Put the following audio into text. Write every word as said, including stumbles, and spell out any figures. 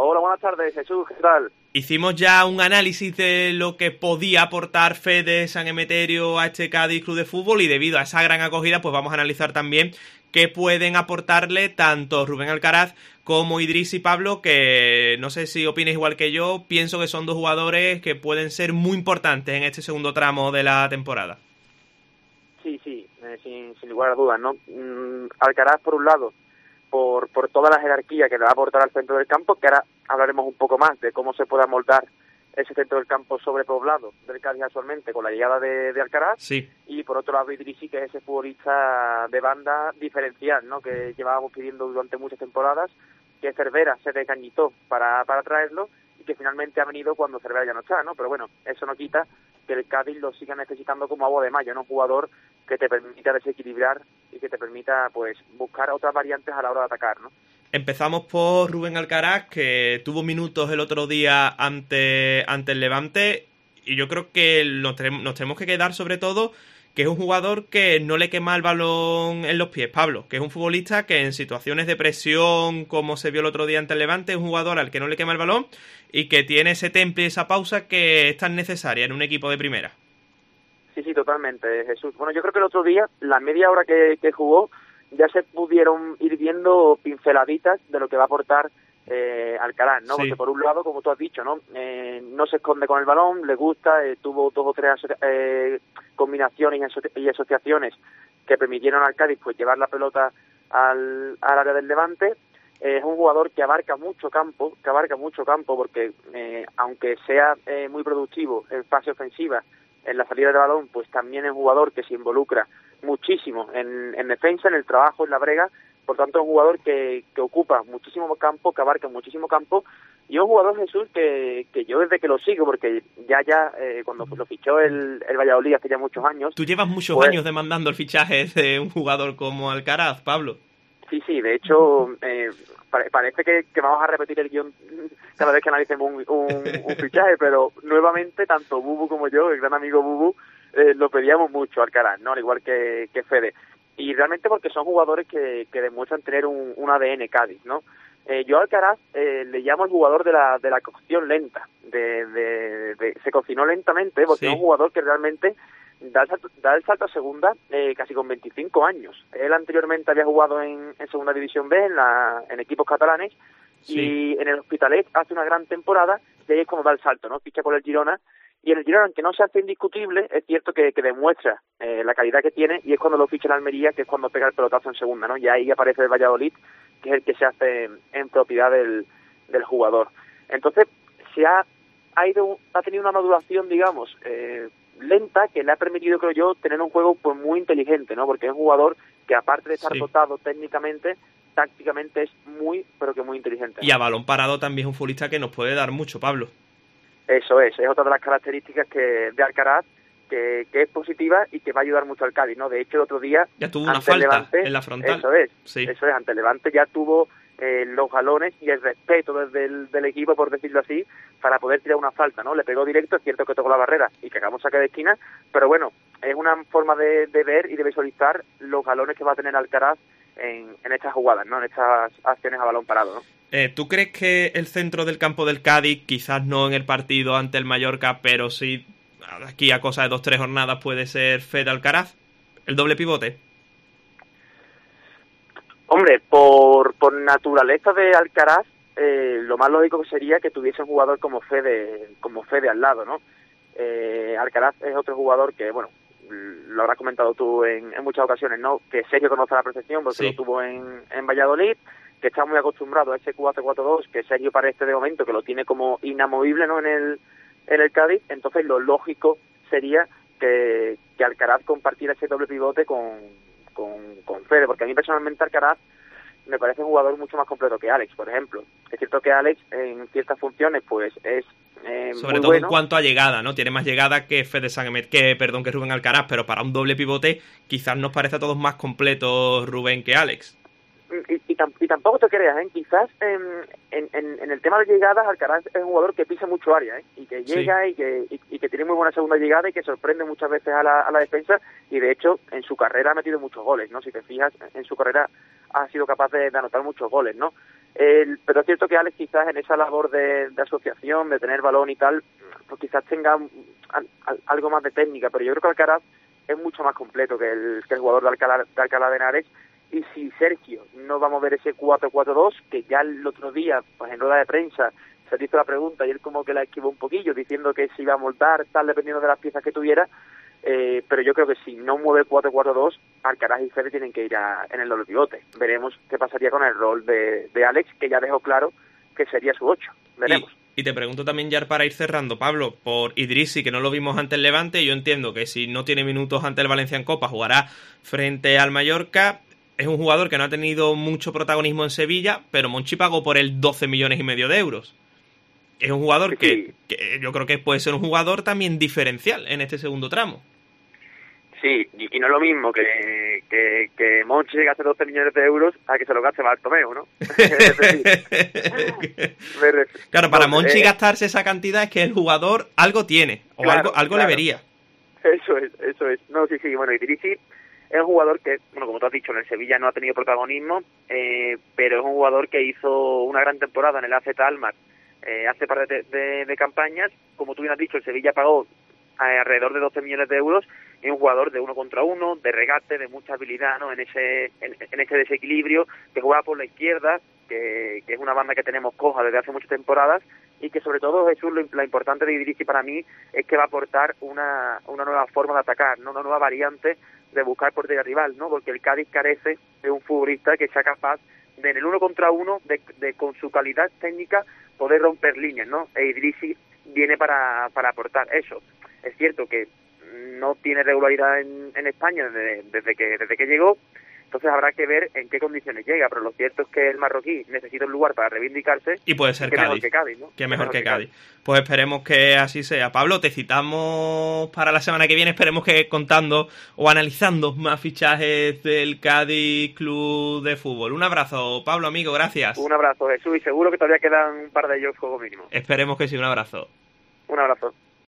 Hola, buenas tardes, Jesús, ¿qué tal? Hicimos ya un análisis de lo que podía aportar Fede San Emeterio a este Cádiz Club de Fútbol y debido a esa gran acogida pues vamos a analizar también qué pueden aportarle tanto Rubén Alcaraz como Idriss y Pablo, que no sé si opinas igual que yo, pienso que son dos jugadores que pueden ser muy importantes en este segundo tramo de la temporada. Sí, sí, eh, sin, sin lugar a dudas, ¿no? Mm, Alcaraz, por un lado, por, por toda la jerarquía que le va a aportar al centro del campo, que ahora hablaremos un poco más de cómo se puede amoldar ese centro del campo sobrepoblado del Cádiz actualmente con la llegada de, de Alcaraz. Sí. Y por otro lado Idrissi, que es ese futbolista de banda diferencial, ¿no? Que llevábamos pidiendo durante muchas temporadas, que Cervera se decañitó para, para traerlo y que finalmente ha venido cuando Cervera ya no está, ¿no? Pero bueno, eso no quita que el Cádiz lo siga necesitando como agua de mayo, ¿no? Un jugador que te permita desequilibrar y que te permita pues buscar otras variantes a la hora de atacar, ¿no? Empezamos por Rubén Alcaraz, que tuvo minutos el otro día ante, ante el Levante, y yo creo que nos tenemos, nos tenemos que quedar sobre todo que es un jugador que no le quema el balón en los pies, Pablo, que es un futbolista que en situaciones de presión, como se vio el otro día ante el Levante, es un jugador al que no le quema el balón y que tiene ese temple y esa pausa que es tan necesaria en un equipo de primera. Sí, sí, totalmente, Jesús. Bueno, yo creo que el otro día, la media hora que, que jugó, ya se pudieron ir viendo pinceladitas de lo que va a aportar eh, Alcaraz, ¿no? Sí. Porque por un lado, como tú has dicho, ¿no? Eh, no se esconde con el balón, le gusta, eh, tuvo dos o tres eh, combinaciones y, aso- y asociaciones que permitieron al Cádiz pues llevar la pelota al, al área del Levante. Eh, es un jugador que abarca mucho campo, que abarca mucho campo porque eh, aunque sea eh, muy productivo en fase ofensiva, en la salida de balón, pues también es un jugador que se involucra muchísimo en, en defensa, en el trabajo, en la brega. Por tanto, es un jugador que, que ocupa muchísimo campo, que abarca muchísimo campo, y es un jugador, Jesús, que, que yo desde que lo sigo, porque ya ya eh, cuando lo fichó el, el Valladolid hace ya muchos años... Tú llevas muchos pues, años demandando el fichaje de un jugador como Alcaraz, Pablo. Sí, sí, de hecho, eh, pare- parece que, que vamos a repetir el guión cada vez que analicemos un, un, un fichaje, pero nuevamente, tanto Bubu como yo, el gran amigo Bubu, eh, lo pedíamos mucho al Alcaraz, ¿no? Al igual que, que Fede. Y realmente porque son jugadores que, que demuestran tener un, un A D N Cádiz, ¿no? Eh, yo a Alcaraz eh, le llamo el jugador de la, de la cocción lenta, de, de, de, se cocinó lentamente, porque Sí. es un jugador que realmente da el salto, da el salto a segunda eh, casi con veinticinco años. Él anteriormente había jugado en, en segunda división B, en, la, en equipos catalanes, Sí. y en el Hospitalet hace una gran temporada, y ahí es como da el salto, ¿no? Ficha por el Girona, y en el Girona, aunque no se hace indiscutible, es cierto que, que demuestra eh, la calidad que tiene, y es cuando lo ficha en Almería, que es cuando pega el pelotazo en segunda, ¿no? Y ahí aparece el Valladolid, que es el que se hace en, en propiedad del, del jugador. Entonces, se ha, ha, ido, ha tenido una maduración, digamos, eh, lenta, que le ha permitido, creo yo, tener un juego pues muy inteligente, ¿no? Porque es un jugador que, aparte de estar Sí. dotado técnicamente, tácticamente es muy, pero que muy inteligente, ¿no? Y a balón parado también es un futbolista que nos puede dar mucho, Pablo. Eso es, es otra de las características que de Alcaraz, que, que es positiva y que va a ayudar mucho al Cádiz, ¿no? De hecho, el otro día, Ya tuvo una ante el falta Levante, en la frontal. eso es, Sí. eso es, ante el Levante ya tuvo eh, los galones y el respeto desde el del equipo, por decirlo así, para poder tirar una falta, ¿no? Le pegó directo, es cierto que tocó la barrera y que acabamos saque de esquina, pero bueno, es una forma de, de ver y de visualizar los galones que va a tener Alcaraz en, en estas jugadas, ¿no? En estas acciones a balón parado, ¿no? Eh, ¿Tú crees que el centro del campo del Cádiz, quizás no en el partido ante el Mallorca, pero sí aquí a cosa de dos tres jornadas, puede ser Fede Alcaraz? ¿El doble pivote? Hombre, por, por naturaleza de Alcaraz, eh, lo más lógico sería que tuviese un jugador como Fede, como Fede al lado, ¿no? Eh, Alcaraz es otro jugador que, bueno, lo habrás comentado tú en, en muchas ocasiones, ¿no? Que Sergio conoce a la perfección porque Sí. lo tuvo en, en Valladolid, que está muy acostumbrado a ese cuatro cuatro dos, que Sergio parece de momento que lo tiene como inamovible, ¿no? En el, en el Cádiz. Entonces lo lógico sería que, que Alcaraz compartiera ese doble pivote con, con, con Fede, porque a mí personalmente Alcaraz me parece un jugador mucho más completo que Alex, por ejemplo. Es cierto que Alex en ciertas funciones pues es eh, Sobre muy todo bueno. en cuanto a llegada, ¿no? Tiene más llegada que Fede San Emet, que, perdón, que Rubén Alcaraz, pero para un doble pivote quizás nos parece a todos más completos Rubén que Alex. Y, y, tam, y tampoco te creas, ¿eh? Quizás en, en, en, en el tema de llegadas, Alcaraz es un jugador que pisa mucho área, ¿eh? Y que llega sí. y, que, y, y que tiene muy buena segunda llegada y que sorprende muchas veces a la, a la defensa, y de hecho en su carrera ha metido muchos goles, ¿no? Si te fijas, en su carrera ha sido capaz de, de anotar muchos goles, ¿no? El, pero es cierto que Alex quizás en esa labor de, de asociación, de tener balón y tal, pues quizás tenga a, a, algo más de técnica, pero yo creo que Alcaraz es mucho más completo que el, que el jugador de Alcalá, de Alcalá de Henares. Y si Sergio no vamos a ver ese cuatro cuatro dos, que ya el otro día, pues en rueda de prensa, se le hizo la pregunta y él como que la esquivó un poquillo, diciendo que se iba a montar, tal, dependiendo de las piezas que tuviera, eh, pero yo creo que si no mueve el cuatro cuatro dos, Alcaraz y Federer tienen que ir a, en el doble pivote. Veremos qué pasaría con el rol de, de Alex, que ya dejó claro que sería su ocho. Veremos. Y, y te pregunto también ya para ir cerrando, Pablo, por Idrissi, que no lo vimos ante el Levante. Yo entiendo que si no tiene minutos ante el Valencia en Copa, jugará frente al Mallorca. Es un jugador que no ha tenido mucho protagonismo en Sevilla, pero Monchi pagó por él doce millones y medio de euros. Es un jugador sí. que, que yo creo que puede ser un jugador también diferencial en este segundo tramo. Sí, y, y no es lo mismo que, que, que Monchi gaste doce millones de euros a que se lo gaste Bartomeu, ¿no? Claro, para no, Monchi eh, gastarse esa cantidad es que el jugador algo tiene, o claro, algo, algo claro. le vería. Eso es, eso es. No, sí, sí, bueno, Idrissi es un jugador que, bueno, como tú has dicho, en el Sevilla no ha tenido protagonismo, eh, pero es un jugador que hizo una gran temporada en el A Z Alkmaar eh, hace par de, de, de campañas. Como tú bien has dicho, el Sevilla pagó eh, alrededor de doce millones de euros, y es un jugador de uno contra uno, de regate, de mucha habilidad, ¿no? En ese en, en ese desequilibrio, que juega por la izquierda, que, que es una banda que tenemos coja desde hace muchas temporadas, y que sobre todo, Jesús, lo, lo importante de Idrissi para mí es que va a aportar una, una nueva forma de atacar, ¿no? Una nueva variante de buscar portería rival, ¿no? Porque el Cádiz carece de un futbolista que sea capaz de, en el uno contra uno, de, de con su calidad técnica, poder romper líneas, ¿no? E Idrissi viene para, para aportar eso. Es cierto que no tiene regularidad en, en España desde, desde que desde que llegó, entonces habrá que ver en qué condiciones llega, pero lo cierto es que el marroquí necesita un lugar para reivindicarse. Y puede ser Cádiz. Mejor que Cádiz, ¿no? Qué mejor que Cádiz. Pues esperemos que así sea. Pablo, te citamos para la semana que viene, esperemos que contando o analizando más fichajes del Cádiz Club de Fútbol. Un abrazo, Pablo, amigo, gracias. Un abrazo, Jesús, y seguro que todavía quedan un par de ellos juego mínimo. Esperemos que sí, un abrazo. Un abrazo.